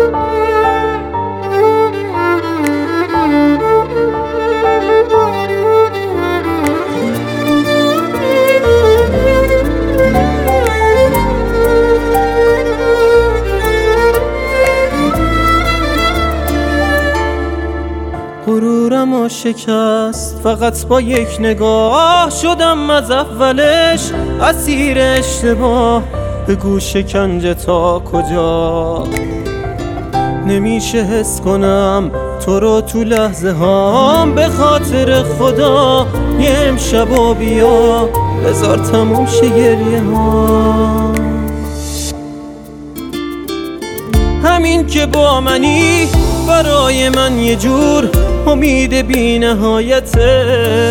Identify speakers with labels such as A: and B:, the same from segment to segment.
A: غرورم شکست فقط با یک نگاه، شدم از اولش اسیر اشتباه. بگو شکنجه تا کجا؟ نمیشه حس کنم تو رو تو لحظه هام. به خاطر خدا یه امشب و بیا، بذار تموم شه گریه ها. همین که با منی برای من یه جور امید بی نهایته.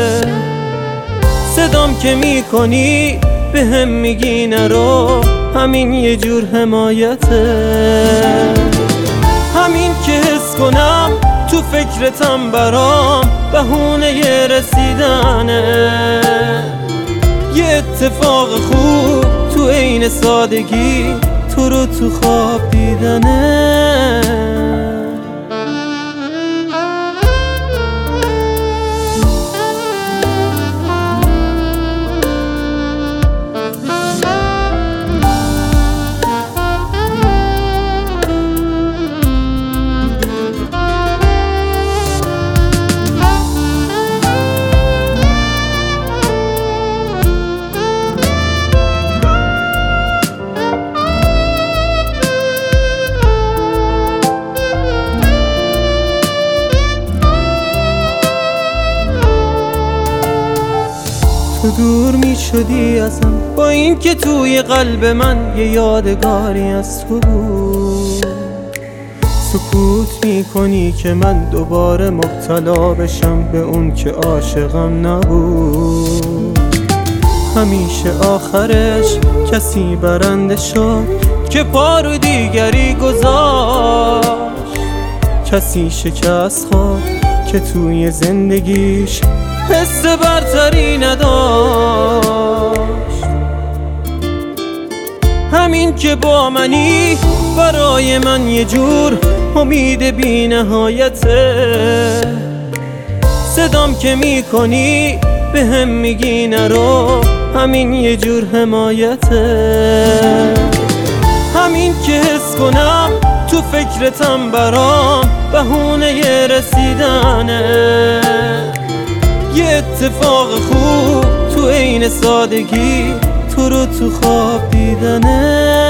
A: صدام که میکنی به هم میگی نرو، همین یه جور حمایته. همین که حس کنم تو فکرتم برام بهونه ی رسیدنه. یه اتفاق خوب تو عین سادگی، تو رو تو خواب دیدنه. تو دور می شدی ازم، با این که توی قلب من یه یادگاری از تو بود. سکوت می کنی که من دوباره مبتلا بشم به اون که عاشقم نبود. همیشه آخرش کسی برنده شد که پا رو دیگری گذاشت. کسی شکست خورد که توی زندگیش حس برتری نداشت. همین که با منی برای من یه جور امید بی نهایته. صدام که میکنی به هم میگی نرو، همین یه جور حمایته. همین که حس کنم تو فکرتم برام بهونه ی رسیدنه. یه اتفاق خوب تو عین سادگی، تو رو تو خواب دیدنه.